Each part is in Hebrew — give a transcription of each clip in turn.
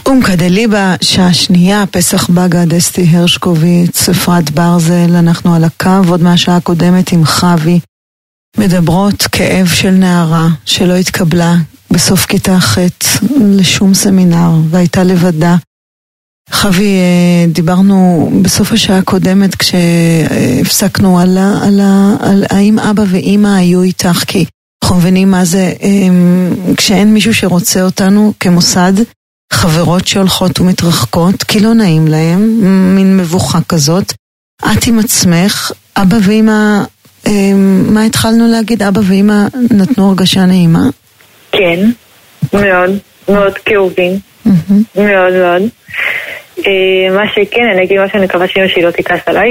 ומקדליבה, שעה שנייה, פסח בגד, אסתי הרשקוביץ, אפרת ברזל, אנחנו על הקו, עוד מהשעה הקודמת עם חווי, מדברות כאב של נערה שלא התקבלה בסוף כיתה ח' לשום סמינר, והייתה לבדה. חווי, דיברנו בסוף השעה הקודמת כשהפסקנו על האם אבא ואמא היו איתך, כי אנחנו מבינים מה זה, כשאין מישהו שרוצה אותנו כמוסד, חברות שהולכות ומתרחקות, כי לא נעים להם, מין מבוכה כזאת. את עם עצמך, אבא ואמא, מה התחלנו להגיד? אבא ואמא נתנו הרגשה נעימה? כן, מאוד, מאוד כאובים, מאוד מאוד. מה שכן, אני אגיד מה שאני מקווה שאמא שלי לא תכעס עליי.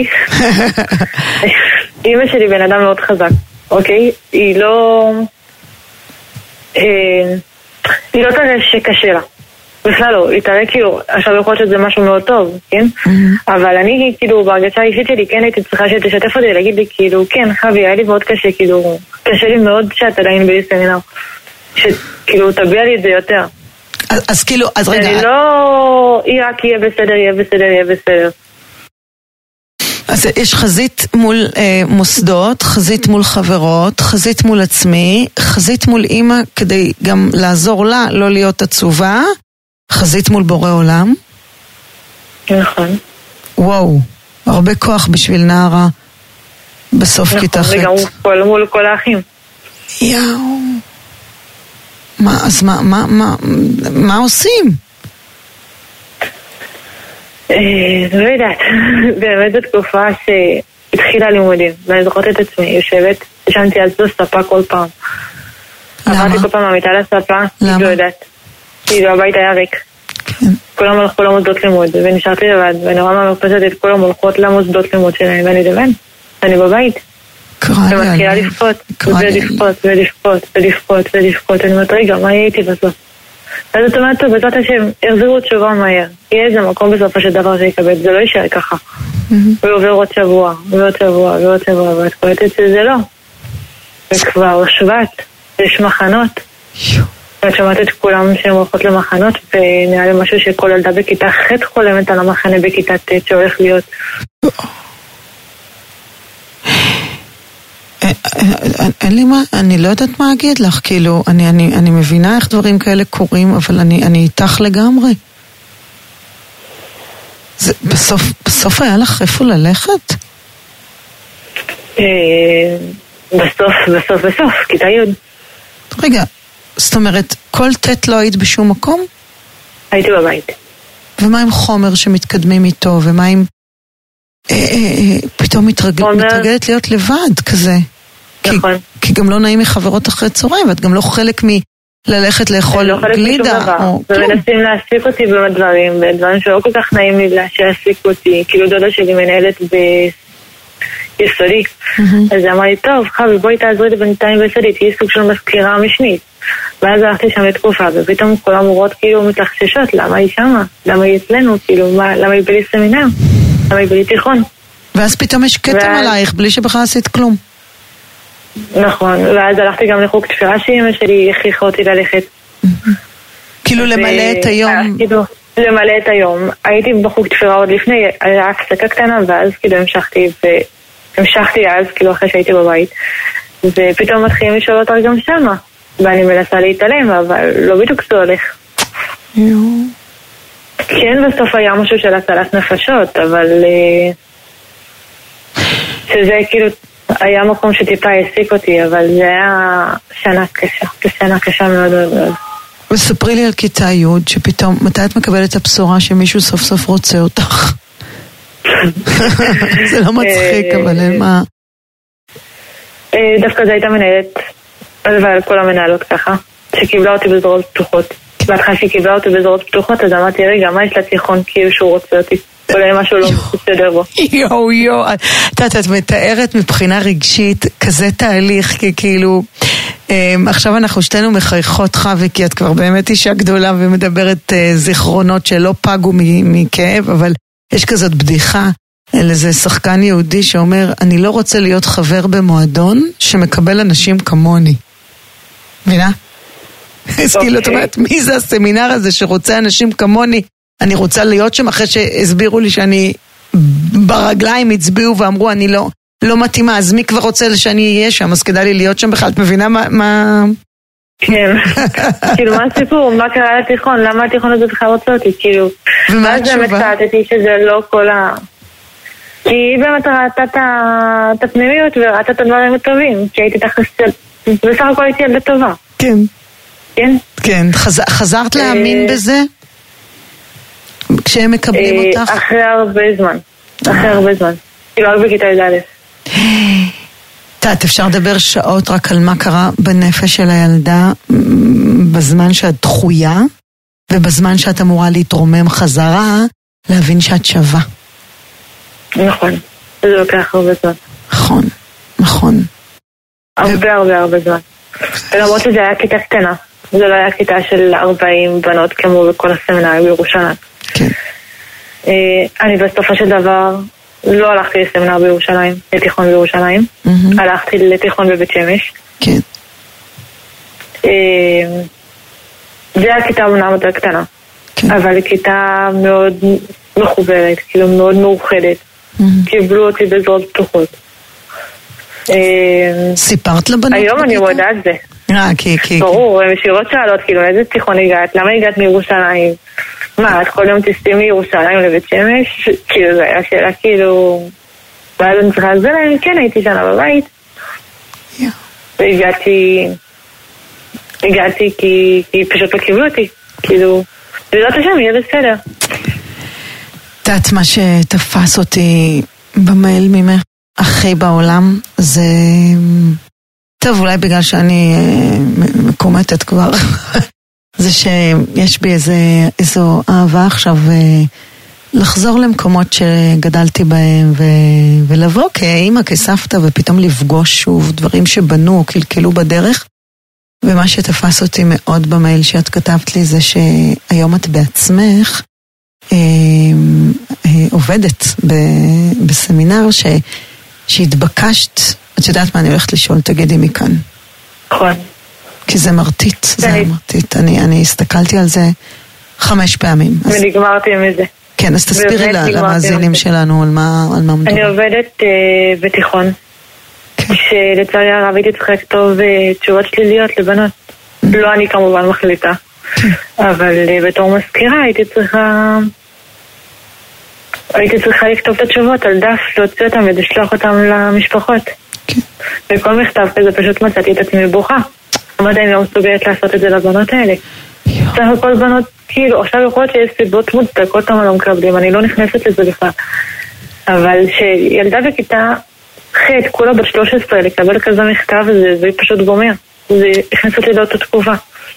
אמא שלי בן אדם מאוד חזק, אוקיי? היא לא תראה שקשה לה. בכלל לא, היא תראה כאילו, עכשיו יכול להיות שזה משהו מאוד טוב, כן? אבל אני כאילו בהרגשה האישית שלי כן הייתי צריכה שתשתף אותי, להגיד לי כאילו, כן חווי, היה לי מאוד קשה, כאילו, קשה לי מאוד שאת עדיין בסמינר, שכאילו תביע לי את זה יותר. אז כאילו, אז רגע. אני לא, היא רק יהיה בסדר, יהיה בסדר, יהיה בסדר. אז יש חזית מול מוסדות, חזית מול חברות, חזית מול עצמי, חזית מול אמא כדי גם לעזור לה, לא להיות עצובה, חזית מול בורא עולם. נכון. וואו, הרבה כוח בשביל נערה בסוף כיתה ח'. וגם מול כל האחים. יאו. אז מה עושים? לא יודעת, באמת זו תקופה שהתחילה לימודים, ואני זוכרת את עצמי, יושבת, ישנתי על זו ספה כל פעם. עברתי כל פעם מהמיטה לספה, אני לא יודעת. כאילו הבית היה ריק. כולם הלכו למוסדות לימוד, ונשארתי לבד, ואני רואה מהמרפסת את כולם הולכות למוסדות לימוד שלהם, ואני לבד, אני בבית. ומתחילה לפחות, ולפחות, אני אומרת, רגע, מה הייתי בסוף? אז את אומרת, טוב, בעזרת השם, החזירו תשובה מהר. יהיה איזה מקום בסופו של דבר שיקבל, זה לא יישאר ככה. ועובר עוד שבוע, ואת קוראת שזה לא. וכבר שבט, יש מחנות. ואת שמעת את כולם שהם הולכות למחנות, ונראה לי משהו שכל ילדה בכיתה ח' חולמת על המחנה בכיתה ט' שהולך להיות. אין לי מה, אני לא יודעת מה אגיד לך, כאילו, אני מבינה איך דברים כאלה קורים, אבל אני איתך לגמרי. בסוף היה לך איפה ללכת? בסוף, כיתה י'. רגע, זאת אומרת, כל ט' לא היית בשום מקום? הייתי בבית. ומה עם חומר שמתקדמים איתו, ומה עם פתאום מתרגלת להיות לבד כזה? נכון. כי גם לא נעים מחברות אחרי צהריים, ואת גם לא חלק מללכת לאכול גלידה. ומנסים להעסיק אותי בדברים שלא כל כך נעים לי להעסיק אותי. כאילו דודה שלי מנהלת ביסודי. אז אמר לי, טוב, חווי, בואי תעזרי לי בינתיים ביסודי, תהיי סוג של מזכירה משנית. ואז הלכתי שם לתקופה, ופתאום כל המורות כאילו מתלחששות, למה היא שמה? למה היא אצלנו? כאילו, למה היא בלי סמינר? למה היא בלי תיכון? ואז פתאום יש קטע עלייך, בלי שבכלל עשית כלום. נכון, ואז הלכתי גם לחוג תפירה שאמא שלי הכריחה אותי ללכת. כאילו למלא את היום. למלא את היום. הייתי בחוג תפירה עוד לפני, היה הפסקה קטנה, ואז כאילו המשכתי אז, כאילו אחרי שהייתי בבית. ופתאום מתחילים לשאול אותה גם שמה. ואני מנסה להתעלם, אבל לא בדיוק זה הולך. כן, בסוף היה משהו של הצלת נפשות, אבל שזה כאילו היה מקום שטיפה העסיק אותי, אבל זה היה שנה קשה מאוד מאוד מאוד. וספרי לי על כיתה י' שפתאום, מתי את מקבלת את הבשורה שמישהו סוף סוף רוצה אותך? זה לא מצחיק, אבל אין מה. דווקא זה הייתה מנהלת, אבל כל המנהלות ככה, שקיבלה אותי בזרועות פתוחות. בהתחלה שקיבלה אותי בזרועות פתוחות, אז אמרתי, רגע, מה יש לתיכון כאילו שהוא רוצה אותי? אולי משהו לא מסתדר בו. יו, את מתארת מבחינה רגשית כזה תהליך, כי כאילו, עכשיו אנחנו שתינו מחייכות חווי, כי את כבר באמת אישה גדולה ומדברת זיכרונות שלא פגו מכאב, אבל יש כזאת בדיחה על איזה שחקן יהודי שאומר, אני לא רוצה להיות חבר במועדון שמקבל אנשים כמוני. מבינה? אז כאילו, את אומרת, מי זה הסמינר הזה שרוצה אנשים כמוני? אני רוצה להיות שם אחרי שהסבירו לי שאני ברגליים הצביעו ואמרו, אני לא מתאימה, אז מי כבר רוצה שאני אהיה שם? אז כדאי לי להיות שם בכלל. את מבינה מה... כן, כאילו מה הסיפור? מה קרה לתיכון? למה התיכון הזה בכלל רוצה אותי? כאילו, ומה התשובה? ואז באמת קראתי שזה לא כל ה... כי היא באמת ראתה את הפנימיות וראתה את הדברים הטובים, כי הייתי בסך הכל הייתי ילדה טובה. כן. כן? כן, חזרת להאמין בזה? כשהם מקבלים אותך? אחרי הרבה זמן. כאילו רק בכיתה י"א. אפשר לדבר שעות רק על מה קרה בנפש של הילדה בזמן שאת דחויה ובזמן שאת אמורה להתרומם חזרה להבין שאת שווה. נכון, זה לוקח הרבה זמן. נכון. הרבה זמן. ולמרות שזה היה כיתה קטנה, זה לא היה כיתה של 40 בנות כמו בכל הסמינר בירושלים. כן. אני בסופו של דבר לא הלכתי לסמינר בירושלים, לתיכון בירושלים. הלכתי לתיכון בבית שמש. כן. זה היה כיתה אמנם יותר קטנה, אבל כיתה מאוד מחוברת, כאילו מאוד מאוחדת. קיבלו אותי בזרועות פתוחות. סיפרת לבנות? היום אני מודה על זה. ברור, הם ישירות שאלות, כאילו, איזה תיכון הגעת? למה הגעת מירושלים? מה, את כל יום תסתי מירושלים לבית שמש? כאילו, זו הייתה שאלה, כאילו... ואז אני צריכה לזה להם, כן, הייתי שנה בבית. והגעתי כי פשוט לא קיבלו אותי. כאילו, בעזרת השם, יהיה בסדר. יודעת מה שתפס אותי במייל ממך הכי בעולם זה... טוב, אולי בגלל שאני מקומטת כבר, זה שיש בי איזו אהבה עכשיו לחזור למקומות שגדלתי בהם ולבוא כאמא, כסבתא, ופתאום לפגוש שוב דברים שבנו או קלקלו בדרך. ומה שתפס אותי מאוד במייל שאת כתבת לי זה שהיום את בעצמך עובדת בסמינר שהתבקשת, את יודעת מה אני הולכת לשאול, תגידי מכאן. נכון. כי זה מרטיט, זה מרטיט. אני הסתכלתי על זה 5 פעמים. ונגמרתי מזה. כן, אז תסבירי למאזינים שלנו על מה מדובר. אני עובדת בתיכון, שלצערי הרב הייתי צריכה לכתוב תשובות שליליות לבנות. לא אני כמובן מחליטה, אבל בתור מזכירה הייתי צריכה לכתוב את התשובות על דף, להוציא אותם ולשלוח אותם למשפחות. וכל מכתב כזה פשוט מצאתי את עצמי בוכה. אמרתי, אני לא מסוגלת לעשות את זה לבנות האלה. סך הכל בנות, כאילו, עכשיו יכול להיות שיש סיבות מוצדקות למה לא מקבלים, אני לא נכנסת לזה בכלל. אבל שילדה בכיתה ח' כולה בת 13 לקבל כזה מכתב, זה פשוט גומר. זה הכנס אותי לאותה תקופה.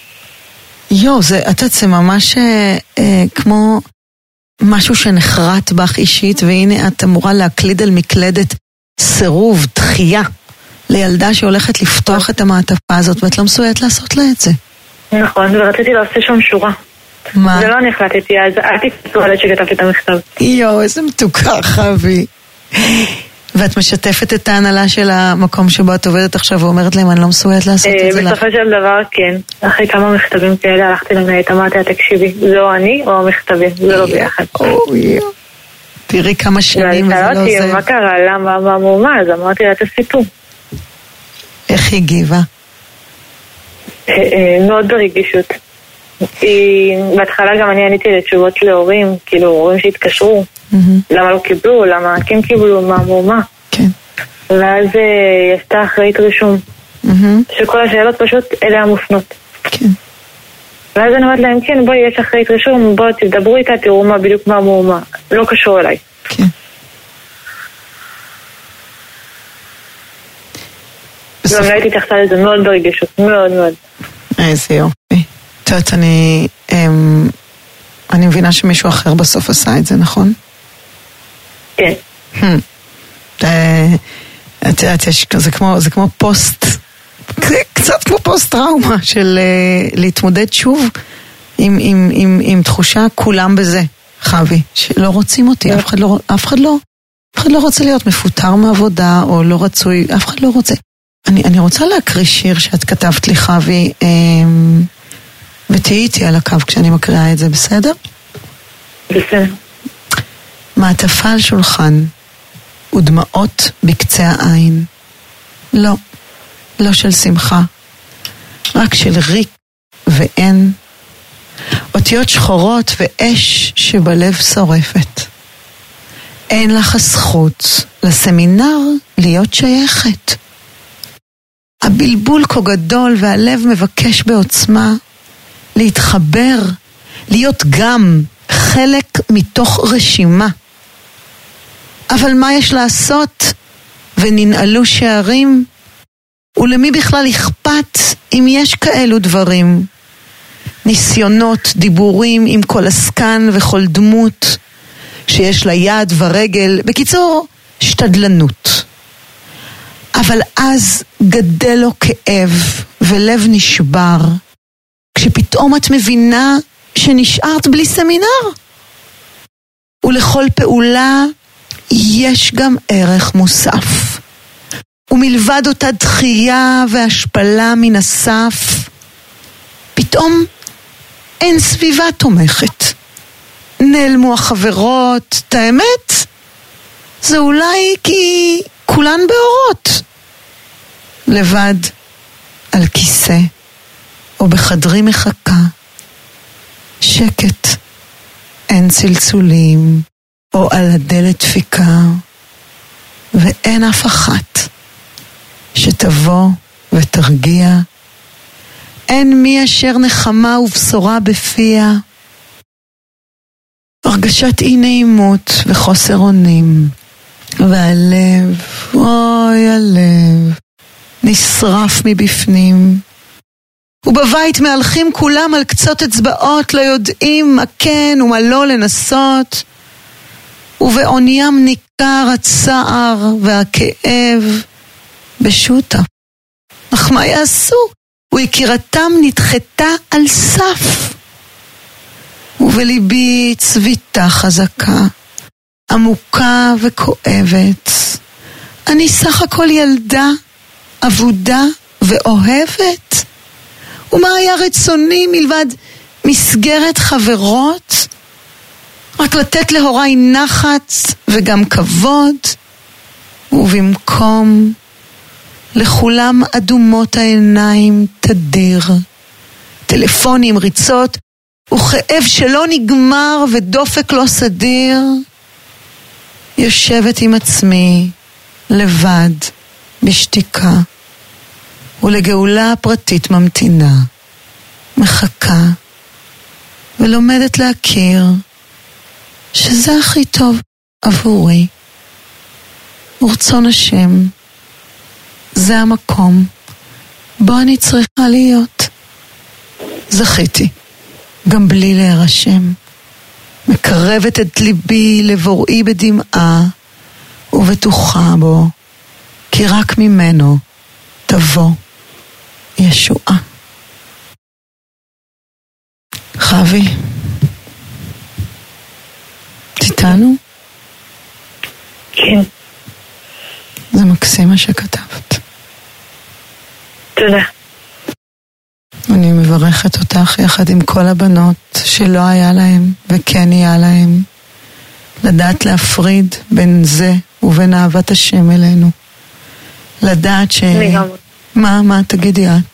זה ממש כמו משהו שנחרט בך אישית, והנה את אמורה להקליד על מקלדת סירוב, דחייה, לילדה שהולכת לפתוח את המעטפה הזאת, ואת לא מסוגלת לעשות לה את זה. נכון, ורציתי לעשות שם שורה. מה? זה לא אני החלטתי, אז אל תקצור עליה שכתבתי את המכתב. איזה מתוקה, חבי. ואת משתפת את ההנהלה של המקום שבו את עובדת עכשיו ואומרת להם, אני לא מסוגלת לעשות את זה לך. בסופו של דבר, כן. אחרי כמה מכתבים כאלה הלכתי למנהלת, אמרתי, תקשיבי, זה או אני או המכתבים, זה לא ביחד. תראי כמה שנים וזה לא זה. מה קרה? למה? מה? אז אמרתי לה את הסיפור. איך היא הגיבה? מאוד ברגישות. בהתחלה גם אני עניתי לתשובות להורים, כאילו הורים שהתקשרו, למה לא קיבלו, למה כן קיבלו, מה. ואז יצאה אחראית רישום, שכל השאלות פשוט אליה מופנות. ואז אני אומרת להם, כן, בואי, יש אחראית רישום, בואו תדברו איתה, תראו מה בדיוק מה, לא קשור אליי. גם לא הייתי תחתה לזה מאוד ברגישות, מאוד מאוד. איזה יופי. תיודעת, אני מבינה שמישהו אחר בסוף עשה את זה, נכון? כן. את יודעת, זה כמו פוסט, קצת כמו פוסט טראומה של להתמודד שוב עם תחושה כולם בזה, חבי, שלא רוצים אותי, אף אחד לא רוצה להיות מפוטר מעבודה או לא רצוי, אף אחד לא רוצה. אני רוצה להקריא שיר שאת כתבת לי, חבי, ותהי איתי על הקו כשאני מקריאה את זה, בסדר? בסדר. מעטפה על שולחן ודמעות בקצה העין. לא, לא של שמחה, רק של ריק ואין. אותיות שחורות ואש שבלב שורפת. אין לך הזכות לסמינר להיות שייכת. הבלבול כה גדול והלב מבקש בעוצמה להתחבר, להיות גם חלק מתוך רשימה. אבל מה יש לעשות? וננעלו שערים? ולמי בכלל אכפת אם יש כאלו דברים? ניסיונות, דיבורים עם כל עסקן וכל דמות שיש לה יד ורגל, בקיצור, שתדלנות. אבל אז גדל לו כאב ולב נשבר, כשפתאום את מבינה שנשארת בלי סמינר. ולכל פעולה יש גם ערך מוסף. ומלבד אותה דחייה והשפלה מן הסף, פתאום אין סביבה תומכת. נעלמו החברות, את האמת? זה אולי כי כולן באורות. לבד על כיסא או בחדרי מחכה. שקט, אין צלצולים או על הדלת דפיקה, ואין אף אחת שתבוא ותרגיע. אין מי אשר נחמה ובשורה בפיה. הרגשת אי נעימות וחוסר אונים, והלב, אוי הלב, נשרף מבפנים. ובבית מהלכים כולם על קצות אצבעות, לא יודעים מה כן ומה לא לנסות. ובעוניים ניכר הצער והכאב בשוטה. אך מה יעשו? ויקירתם נדחתה על סף. ובליבי צביתה חזקה, עמוקה וכואבת. אני סך הכל ילדה, עבודה ואוהבת. ומה היה רצוני מלבד מסגרת חברות? רק לתת להוריי נחת וגם כבוד. ובמקום לכולם אדומות העיניים תדיר, טלפונים, ריצות, וכאב שלא נגמר ודופק לא סדיר. יושבת עם עצמי לבד בשתיקה, ולגאולה הפרטית ממתינה, מחכה ולומדת להכיר שזה הכי טוב עבורי. ורצון השם, זה המקום בו אני צריכה להיות. זכיתי גם בלי להירשם, מקרבת את ליבי לבוראי בדמעה, ובטוחה בו כי רק ממנו תבוא ישועה. חווי, תיתנו? כן. זה מקסים מה שכתבת. תודה. אני מברכת אותך יחד עם כל הבנות שלא היה להם וכן יהיה להם, לדעת להפריד בין זה ובין אהבת השם אלינו. לדעת ש... מה תגידי את?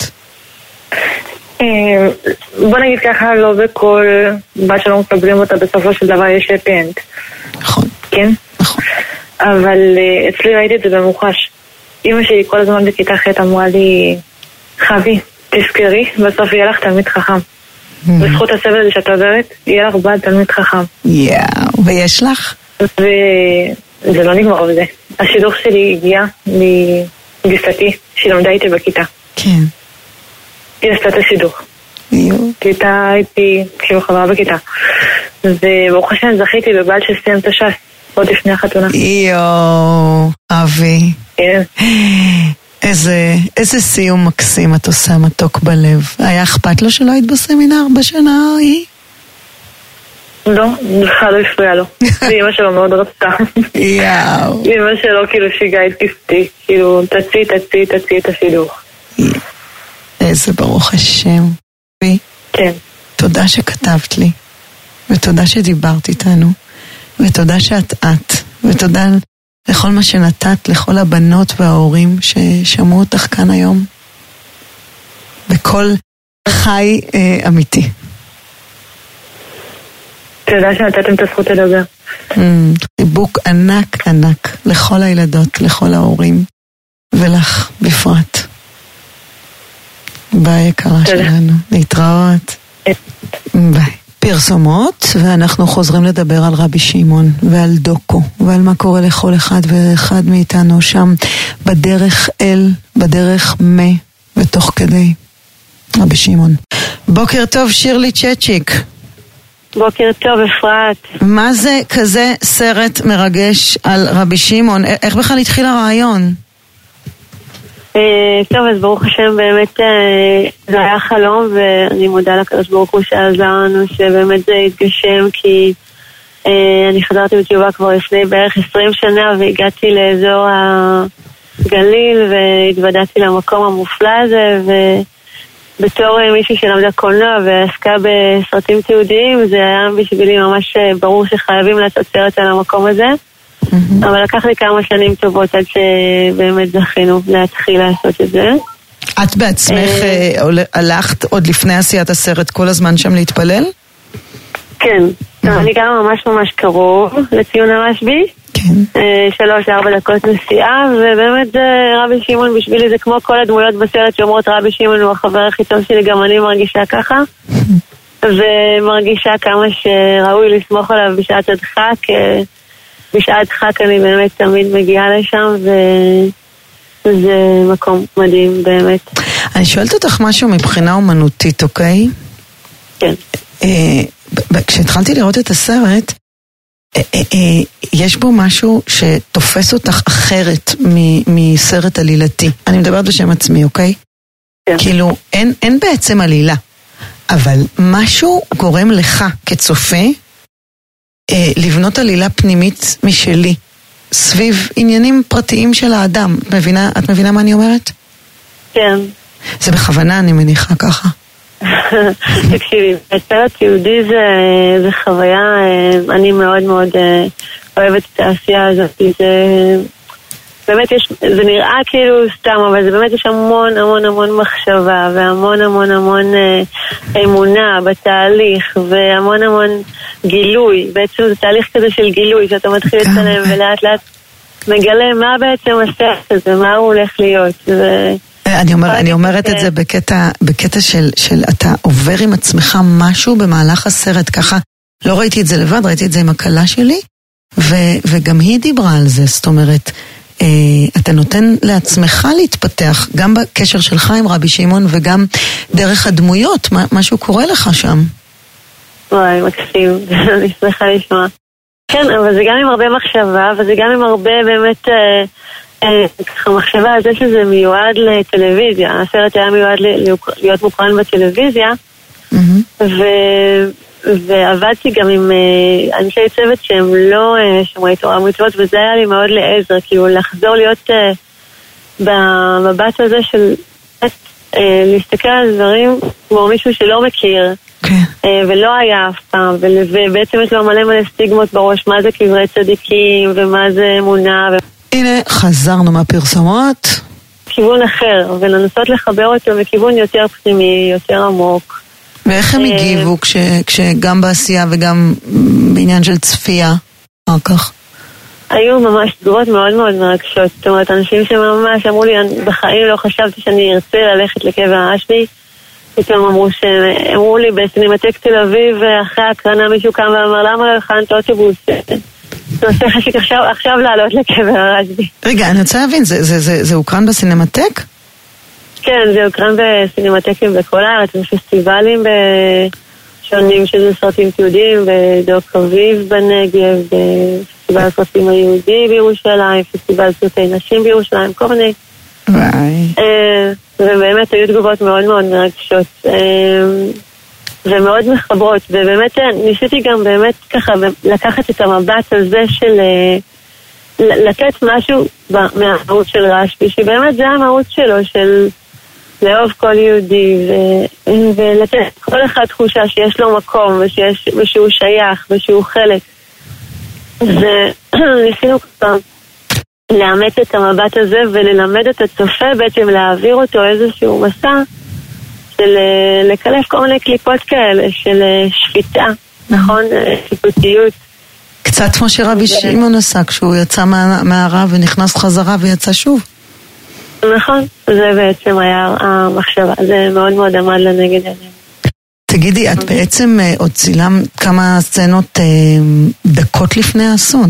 בוא נגיד ככה, לא בכל בת שלא מקבלים אותה בסופו של דבר יש אפנט. נכון. כן? נכון. אבל אצלי ראיתי את זה במוחש. אמא שלי כל הזמן בכיתה ח' אמרה לי, חווי, תזכרי, בסוף יהיה לך תלמיד חכם. בזכות הסבל הזה שאת עוברת, יהיה לך בת תלמיד חכם. יאו, ויש לך? וזה לא נגמר בזה. השידוך שלי הגיע מגיסתי, שהיא למדה איתי בכיתה. כן. היא עשתה את השידוך. כיתה הייתי, כאילו חברה בכיתה. וברוך השם זכיתי בבעל שסיים את הש"ס, עוד לפני החתונה. יואו, אבי. כן. איזה סיום מקסים את עושה, מתוק בלב. היה אכפת לו שלא היית בסמינר בשנה ההיא? לא, בכלל לא הפריע לו. ואמא שלו מאוד רצתה. יאו. אמא שלו כאילו שיגעה את כפתי, כאילו תציא את השידוך. איזה ברוך השם. כן. תודה שכתבת לי, ותודה שדיברת איתנו, ותודה שאת, ותודה לכל מה שנתת, לכל הבנות וההורים ששמעו אותך כאן היום, בכל חי אמיתי. תודה שנתתם את הזכות לדבר. חיבוק ענק ענק לכל הילדות, לכל ההורים, ולך בפרט. ביי יקרה שלנו, להתראות. ביי. פרסומות, ואנחנו חוזרים לדבר על רבי שמעון ועל דוקו ועל מה קורה לכל אחד ואחד מאיתנו שם בדרך אל, בדרך ותוך כדי. רבי שמעון. בוקר טוב שירלי צ'צ'יק. בוקר טוב אפרת. מה זה כזה סרט מרגש על רבי שמעון? איך בכלל התחיל הרעיון? טוב, אז ברוך השם באמת זה היה חלום, ואני מודה לקדוש ברוך הוא שעזר לנו שבאמת זה התגשם, כי אני חזרתי בתשובה כבר לפני בערך 20 שנה והגעתי לאזור הגליל והתוודעתי למקום המופלא הזה, ובתור מישהי שלמדה קולנוע ועסקה בסרטים תיעודיים זה היה בשבילי ממש ברור שחייבים לעשות סרט על המקום הזה. אבל לקח לי כמה שנים טובות עד שבאמת זכינו להתחיל לעשות את זה. את בעצמך הלכת עוד לפני עשיית הסרט כל הזמן שם להתפלל? כן, אני גם ממש קרוב לציון הרשב"י, 3-4 דקות נסיעה, ובאמת רבי שמעון בשבילי זה כמו כל הדמויות בסרט שאומרות רבי שמעון הוא החבר הכי טוב שלי, גם אני מרגישה ככה, ומרגישה כמה שראוי לסמוך עליו בשעת הדחק. בשעת דחק אני באמת תמיד מגיעה לשם, וזה מקום מדהים באמת. אני שואלת אותך משהו מבחינה אומנותית, אוקיי? כן. כשהתחלתי לראות את הסרט, יש בו משהו שתופס אותך אחרת מסרט עלילתי. אני מדברת בשם עצמי, אוקיי? כן. כאילו, אין בעצם עלילה, אבל משהו גורם לך כצופה, לבנות עלילה פנימית משלי, סביב עניינים פרטיים של האדם. את מבינה מה אני אומרת? כן. זה בכוונה, אני מניחה ככה. תקשיבי, הסרט יהודי זה חוויה, אני מאוד אוהבת את העשייה הזאת, באמת זה נראה כאילו סתם, אבל זה באמת יש המון מחשבה, והמון אמונה בתהליך, והמון גילוי. בעצם זה תהליך כזה של גילוי, שאתה מתחיל לצלם ולאט לאט מגלה מה בעצם הסרט הזה, מה הוא הולך להיות. אני אומרת את זה בקטע של אתה עובר עם עצמך משהו במהלך הסרט, ככה לא ראיתי את זה לבד, ראיתי את זה עם הקלה שלי, וגם היא דיברה על זה, זאת אומרת, אתה נותן לעצמך להתפתח, גם בקשר שלך עם רבי שמעון וגם דרך הדמויות, משהו קורה לך שם. וואי, מקסים, אני שמחה לשמוע. כן, אבל זה גם עם הרבה מחשבה, וזה גם עם הרבה באמת מחשבה על זה שזה מיועד לטלוויזיה. הסרט היה מיועד להיות מוקרן בטלוויזיה, ועבדתי גם עם אנשי צוות שהם לא שומרי תורה ומצוות, וזה היה לי מאוד לעזר, כאילו לחזור להיות במבט הזה של להסתכל על דברים כמו מישהו שלא מכיר, ולא היה אף פעם, ובעצם יש לו מלא סטיגמות בראש, מה זה קברי צדיקים ומה זה אמונה. הנה, חזרנו מהפרסומות. כיוון אחר, ולנסות לחבר אותו בכיוון יותר פנימי, יותר עמוק. ואיך הם הגיבו כשגם בעשייה וגם בעניין של צפייה אחר כך? היו ממש תגובות מאוד מרגשות. זאת אומרת, אנשים שממש אמרו לי, בחיים לא חשבתי שאני ארצה ללכת לקבר הרשב"י. פתאום אמרו לי בסינמטק תל אביב, אחרי הקרנה מישהו קם ואמר, למה לא הכנת אוטובוס? זה עושה חשיק עכשיו לעלות לקבר הרשב"י. רגע, אני רוצה להבין, זה הוקרן בסינמטק? כן, זה הוקרן בסינמטקים בכל הארץ, בפסטיבלים שונים שזה סרטים תיעודיים, בדוק אביב בנגב, בפסטיבל הסרטים היהודי בירושלים, פסטיבל סרטי נשים בירושלים, כל מיני. ובאמת היו תגובות מאוד מרגשות ומאוד מחברות, ובאמת ניסיתי גם באמת ככה לקחת את המבט הזה של לתת משהו מהמהות של רשב"י, שבאמת זה המהות שלו, של לאהוב כל יהודי, ולתת כל אחד תחושה שיש לו מקום, ושהוא שייך, ושהוא חלק. וניסינו כבר לאמץ את המבט הזה, וללמד את הצופה בעצם להעביר אותו איזשהו מסע, של לקלף כל מיני קליפות כאלה, של שפיטה, נכון? שיפוטיות. קצת כמו שרבי שמעון עשה, כשהוא יצא מהרב ונכנס חזרה ויצא שוב. נכון, זה בעצם היה המחשבה, זה מאוד מאוד עמד לנגד עינינו. תגידי, את בעצם עוד צילם כמה סצנות דקות לפני האסון.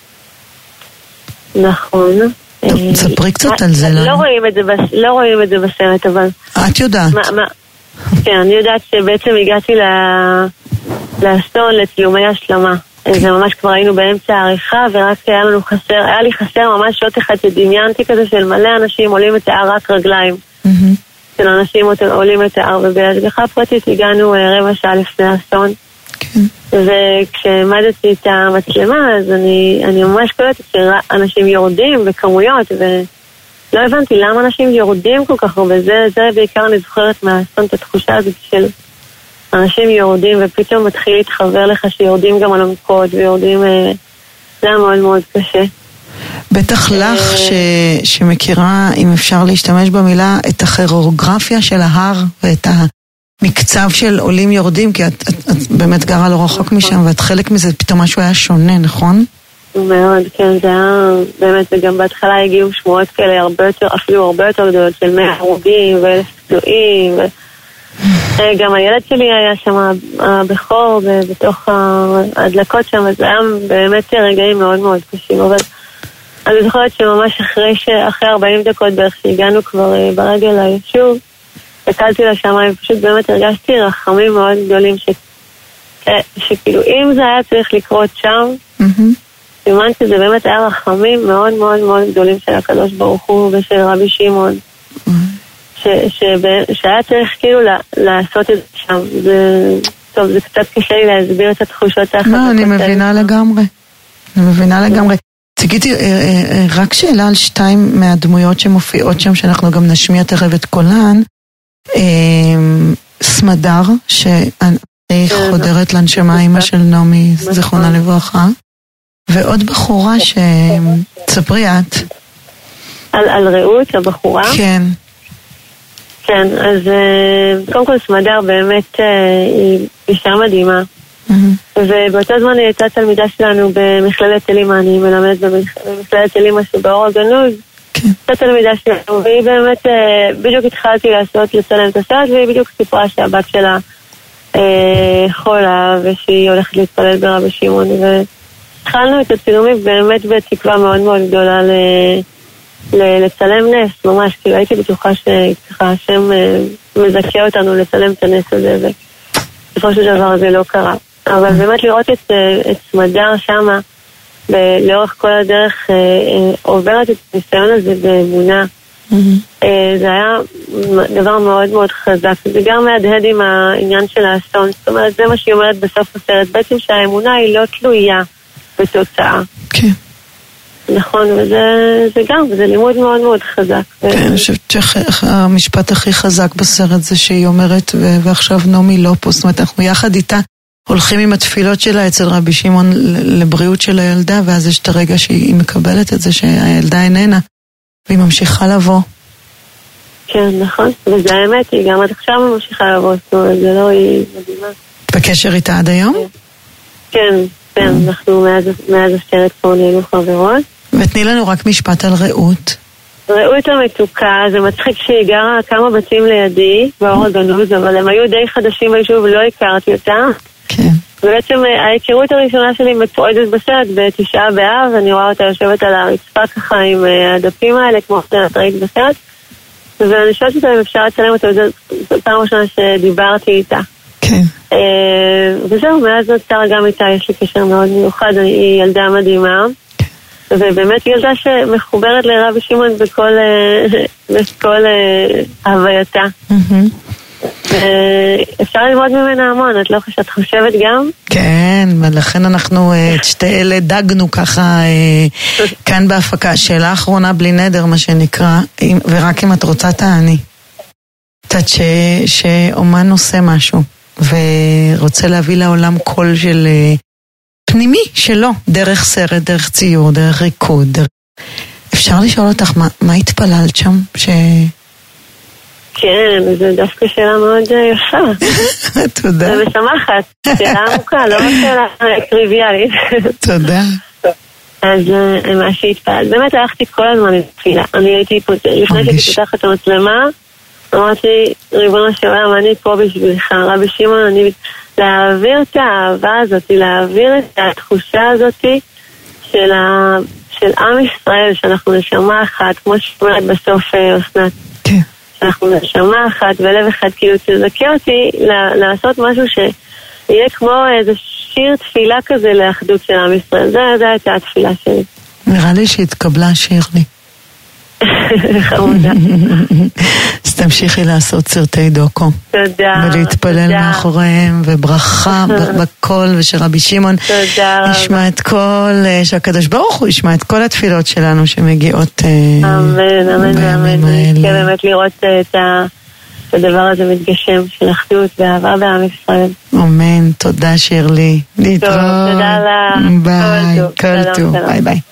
נכון. תספרי קצת על זה. לא רואים את זה בסרט, אבל... את יודעת. כן, אני יודעת שבעצם הגעתי לאסון לצילומי השלמה. זה ממש כבר היינו באמצע העריכה, ורק היה לי חסר ממש שעות אחד שדמיינתי כזה של מלא אנשים עולים את ההר רק רגליים. של אנשים עולים את ההר, ובהשגחה פרטית הגענו רבע שעה לפני האסון. וכשעמדתי את המצלמה, אז אני ממש קולטת שאנשים יורדים בכמויות, ולא הבנתי למה אנשים יורדים כל כך הרבה. זה בעיקר אני זוכרת מהאסון את התחושה הזאת של אנשים יורדים, ופתאום מתחיל להתחבר לך שיורדים גם על עמקות, ויורדים, זה היה מאוד מאוד קשה. בטח לך שמכירה, אם אפשר להשתמש במילה, את הכירוגרפיה של ההר, ואת המקצב של עולים יורדים, כי את באמת גרה לא רחוק משם, ואת חלק מזה, פתאום משהו היה שונה, נכון? מאוד, כן, זה היה, באמת, וגם בהתחלה הגיעו שמועות כאלה אפילו הרבה יותר גדולות, של 100 הרוגים ו1,000 פצועים, גם הילד שלי היה שם הבכור בתוך ההדלקות שם, אז היה באמת רגעים מאוד מאוד קשים, אבל אני זוכרת שממש אחרי 40 דקות בערך שהגענו כבר ברגל ליישוב, הקלתי לשמיים, פשוט באמת הרגשתי רחמים מאוד גדולים שכאילו אם זה היה צריך לקרות שם, סימן שזה באמת היה רחמים מאוד מאוד מאוד גדולים של הקדוש ברוך הוא ושל רבי שמעון, שהיה צריך כאילו לעשות את זה שם. טוב, זה קצת קשה לי להסביר את התחושות האחרות. לא, אני מבינה לגמרי. תגידי, רק שאלה על 2 מהדמויות שמופיעות שם, שאנחנו גם נשמיע תכף את קולן. סמדר, שאני חודרת לנשמה, אמא של נעמי, זכרונה לברכה. ועוד בחורה שתספרי את. על רעות, הבחורה? כן. כן, אז קודם כל סמדר באמת היא אישה מדהימה. ובאותו זמן היא הייתה תלמידה שלנו במכללת אלימה, אני מלמדת במכללת אלימה שבאור הגנוז. הייתה תלמידה שלנו, והיא באמת, בדיוק התחלתי לצלם את הסרט, והיא בדיוק סיפרה שהבת שלה חולה, ושהיא הולכת להתפלל ברבי שמעון, והתחלנו את הצילומים באמת בתקווה מאוד מאוד גדולה לצלם נס, ממש, כאילו הייתי בטוחה שככה השם מזכה אותנו לצלם את הנס הזה, ובסופו של דבר זה לא קרה. אבל באמת לראות את סמדר שמה, לאורך כל הדרך עוברת את הניסיון הזה באמונה, זה היה דבר מאוד מאוד חזק. זה גם מהדהד עם העניין של האסון, זאת אומרת, זה מה שהיא אומרת בסוף הסרט, בעצם שהאמונה היא לא תלויה בתוצאה. כן. נכון, וזה גם, זה לימוד מאוד מאוד חזק. כן, אני חושבת שהמשפט הכי חזק בסרט זה שהיא אומרת, ועכשיו נעמי לא פה, זאת אומרת, אנחנו יחד איתה הולכים עם התפילות שלה אצל רבי שמעון לבריאות של הילדה, ואז יש את הרגע שהיא מקבלת את זה שהילדה איננה, והיא ממשיכה לבוא. כן, נכון, וזה האמת, היא גם עד עכשיו ממשיכה לבוא, זאת אומרת, זה לא, היא מדהימה. בקשר איתה עד היום? כן, כן, אנחנו מאז הסרט פה נהיינו חברות. ותני לנו רק משפט על רעות. רעות המתוקה, זה מצחיק שהיא גרה כמה בתים לידי, באור הגנוז, אבל הם היו די חדשים ביישוב ולא הכרתי אותה. כן. ובעצם ההיכרות הראשונה שלי מתועדת בסרט בתשעה באב, אני רואה אותה יושבת על הרצפה ככה עם הדפים האלה, כמו שאת ראית בסרט, ואני שואלת אותה אם אפשר לצלם אותה, זו פעם ראשונה שדיברתי איתה. כן. וזהו, מאז נוצר גם איתה, יש לי קשר מאוד מיוחד, היא ילדה מדהימה, ובאמת ילדה שמחוברת לרבי שמעון בכל הווייתה. אפשר ללמוד ממנה המון, את לא חושבת, חושבת גם? כן, ולכן אנחנו את שתי אלה דגנו ככה כאן בהפקה. שאלה אחרונה בלי נדר, מה שנקרא, ורק אם את רוצה תעני. יודעת שאומן עושה משהו, ורוצה להביא לעולם קול של פנימי שלו, דרך סרט, דרך ציור, דרך ריקוד. אפשר לשאול אותך, מה התפללת שם? כן, זה דווקא שאלה מאוד יפה. תודה. זה משמחת, שאלה עמוקה, לא שאלה טריוויאלית. תודה. אז מה שהתפעל, באמת הלכתי כל הזמן לתפילה. אני הייתי פה, לפני שהייתי פותחת את המצלמה, אמרתי, ריבונו של עולם, אני פה בשבילך, רבי שמעון, אני להעביר את האהבה הזאת, להעביר את התחושה הזאת של עם ישראל, שאנחנו נשמה אחת, כמו שאומרת בסוף אסנת. כן. שאנחנו נשמה אחת ולב אחד, כאילו תזכה אותי לעשות משהו שיהיה כמו איזה שיר תפילה כזה לאחדות של עם ישראל. זה הייתה התפילה שלי. נראה לי שהתקבלה שירלי. חמודה. אז תמשיכי לעשות סרטי דוקו. תודה. ולהתפלל מאחוריהם, וברכה בכל, ושרבי שמעון ישמע את כל, שהקדוש ברוך הוא ישמע את כל התפילות שלנו שמגיעות בימים האלה. כן, באמת לראות את הדבר הזה מתגשם של אחדות ואהבה בעם ישראל. אמן, תודה שירלי. להתראות. תודה לך. ביי, כל טוב. ביי ביי.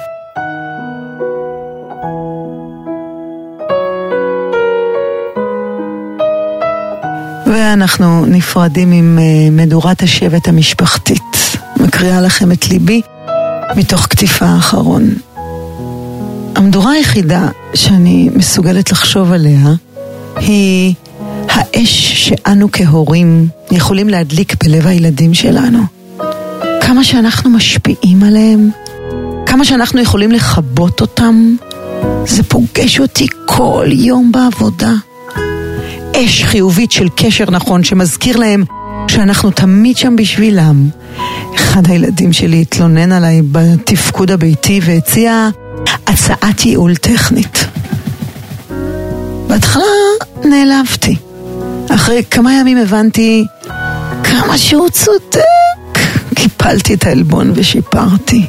ואנחנו נפרדים עם מדורת השבט המשפחתית. מקריאה לכם את ליבי מתוך כתיפה האחרון. המדורה היחידה שאני מסוגלת לחשוב עליה היא האש שאנו כהורים יכולים להדליק בלב הילדים שלנו. כמה שאנחנו משפיעים עליהם, כמה שאנחנו יכולים לחבות אותם, זה פוגש אותי כל יום בעבודה. אש חיובית של קשר נכון שמזכיר להם שאנחנו תמיד שם בשבילם. אחד הילדים שלי התלונן עליי בתפקוד הביתי והציע הצעת ייעול טכנית. בהתחלה נעלבתי. אחרי כמה ימים הבנתי כמה שהוא צודק. קיפלתי את העלבון ושיפרתי.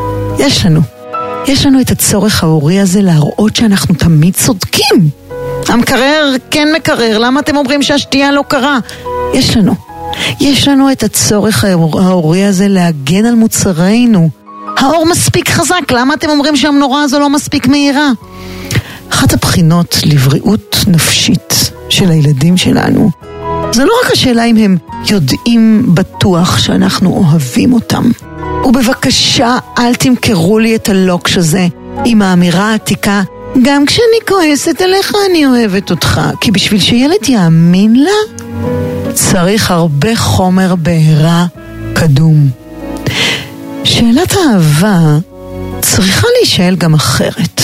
יש לנו את הצורך ההורי הזה להראות שאנחנו תמיד צודקים. המקרר כן מקרר, למה אתם אומרים שהשתייה לא קרה? יש לנו את הצורך ההורי הזה להגן על מוצרינו. האור מספיק חזק, למה אתם אומרים שהמנורה הזו לא מספיק מהירה? אחת הבחינות לבריאות נפשית של הילדים שלנו, זה לא רק השאלה אם הם יודעים בטוח שאנחנו אוהבים אותם. ובבקשה אל תמכרו לי את הלוקש הזה עם האמירה העתיקה, גם כשאני כועסת עליך אני אוהבת אותך. כי בשביל שילד יאמין לה, צריך הרבה חומר בהירה קדום. שאלת האהבה צריכה להישאל גם אחרת.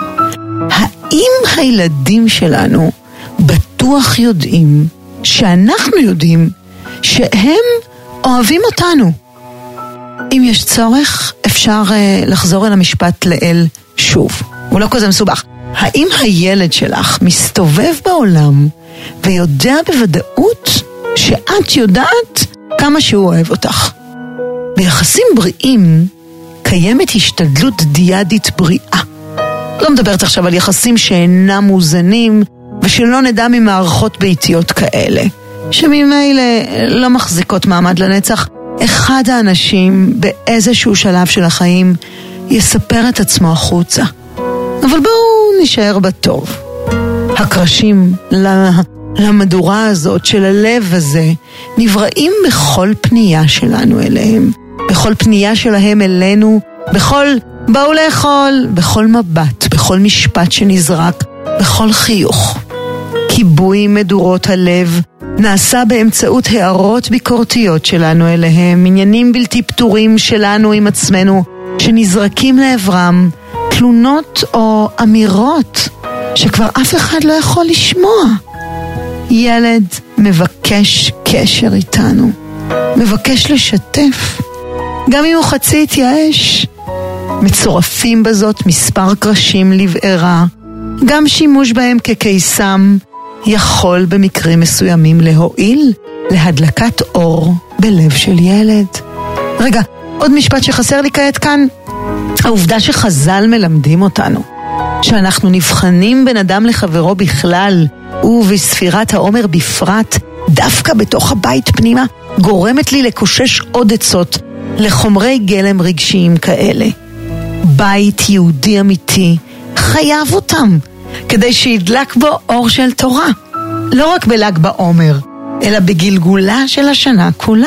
האם הילדים שלנו בטוח יודעים שאנחנו יודעים שהם אוהבים אותנו? אם יש צורך, אפשר לחזור אל המשפט לאל שוב. הוא לא כזה מסובך. האם הילד שלך מסתובב בעולם ויודע בוודאות שאת יודעת כמה שהוא אוהב אותך? ביחסים בריאים קיימת השתדלות דיאדית בריאה. לא מדברת עכשיו על יחסים שאינם מאוזנים ושלא נדע ממערכות ביתיות כאלה, שממילא לא מחזיקות מעמד לנצח. אחד האנשים באיזשהו שלב של החיים יספר את עצמו החוצה. אבל בואו נשאר בטוב. הקרשים למדורה הזאת של הלב הזה נבראים בכל פנייה שלנו אליהם, בכל פנייה שלהם אלינו, בכל באו לאכול, בכל מבט, בכל משפט שנזרק, בכל חיוך. כיבוי מדורות הלב נעשה באמצעות הערות ביקורתיות שלנו אליהם, עניינים בלתי פתורים שלנו עם עצמנו שנזרקים לעברם, תלונות או אמירות שכבר אף אחד לא יכול לשמוע. ילד מבקש קשר איתנו, מבקש לשתף, גם אם הוא חצי התייאש. מצורפים בזאת מספר קרשים לבערה, גם שימוש בהם כקיסם יכול במקרים מסוימים להועיל להדלקת אור בלב של ילד. רגע, עוד משפט שחסר לי כעת כאן. העובדה שחז"ל מלמדים אותנו שאנחנו נבחנים בין אדם לחברו בכלל ובספירת העומר בפרט, דווקא בתוך הבית פנימה, גורמת לי לקושש עוד עצות לחומרי גלם רגשיים כאלה. בית יהודי אמיתי חייב אותם, כדי שידלק בו אור של תורה. לא רק בל"ג בעומר, אלא בגלגולה של השנה כולה.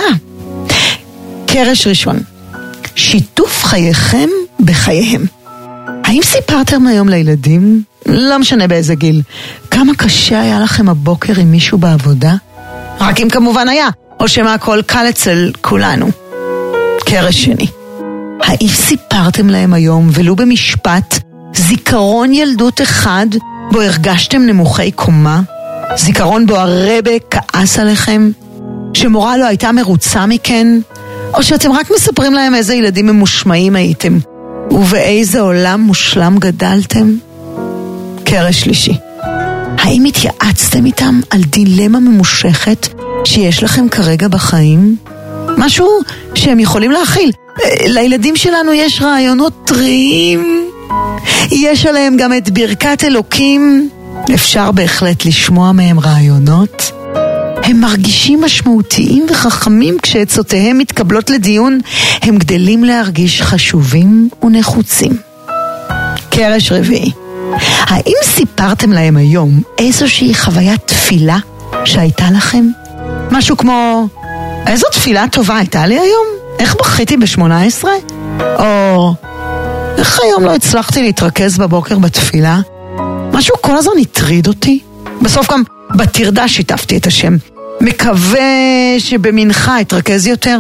קרש ראשון, שיתוף חייכם בחייהם. האם סיפרתם היום לילדים, לא משנה באיזה גיל, כמה קשה היה לכם הבוקר עם מישהו בעבודה? רק אם כמובן היה, או שמה הכל קל אצל כולנו. קרש שני, האם סיפרתם להם היום, ולו במשפט, זיכרון ילדות אחד בו הרגשתם נמוכי קומה? זיכרון בו הרבה כעס עליכם? שמורה לא הייתה מרוצה מכן? או שאתם רק מספרים להם איזה ילדים ממושמעים הייתם, ובאיזה עולם מושלם גדלתם? קרש שלישי, האם התייעצתם איתם על דילמה ממושכת שיש לכם כרגע בחיים? משהו שהם יכולים להכיל. לילדים שלנו יש רעיונות טריים, יש עליהם גם את ברכת אלוקים, אפשר בהחלט לשמוע מהם רעיונות. הם מרגישים משמעותיים וחכמים כשעצותיהם מתקבלות לדיון, הם גדלים להרגיש חשובים ונחוצים. קרש רביעי, האם סיפרתם להם היום איזושהי חוויית תפילה שהייתה לכם? משהו כמו, איזו תפילה טובה הייתה לי היום? איך בכיתי ב-18? או, איך היום לא הצלחתי להתרכז בבוקר בתפילה? משהו כל הזמן הטריד אותי. בסוף גם בתרדה שיתפתי את השם. מקווה שבמנחה אתרכז יותר.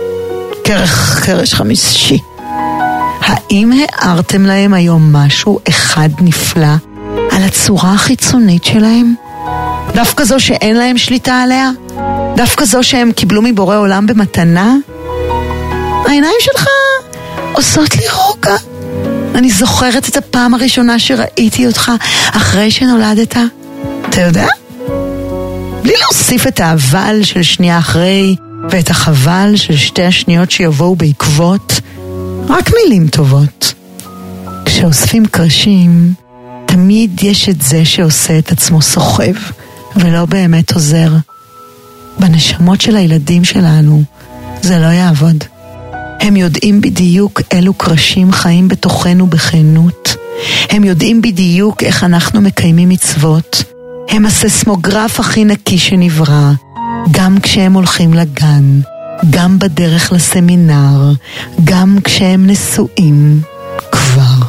קרש חמישי, האם הערתם להם היום משהו אחד נפלא על הצורה החיצונית שלהם? דווקא זו שאין להם שליטה עליה? דווקא זו שהם קיבלו מבורא עולם במתנה? העיניים שלך עושות לי רוגע. אני זוכרת את הפעם הראשונה שראיתי אותך אחרי שנולדת. אתה יודע? בלי להוסיף את האבל של שנייה אחרי ואת החבל של שתי השניות שיבואו בעקבות, רק מילים טובות. כשאוספים קרשים, תמיד יש את זה שעושה את עצמו סוחב ולא באמת עוזר. בנשמות של הילדים שלנו זה לא יעבוד. הם יודעים בדיוק אילו קרשים חיים בתוכנו בכנות. הם יודעים בדיוק איך אנחנו מקיימים מצוות. הם הססמוגרף הכי נקי שנברא, גם כשהם הולכים לגן, גם בדרך לסמינר, גם כשהם נשואים כבר.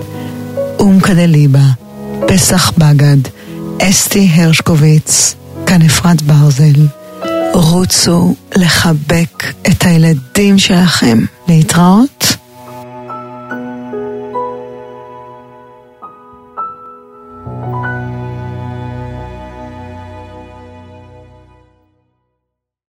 כדליבה, פסח בגד, אסתי הרשקוביץ, כאן אפרת ברזל. רוצו לחבק את הילדים שלכם. להתראות.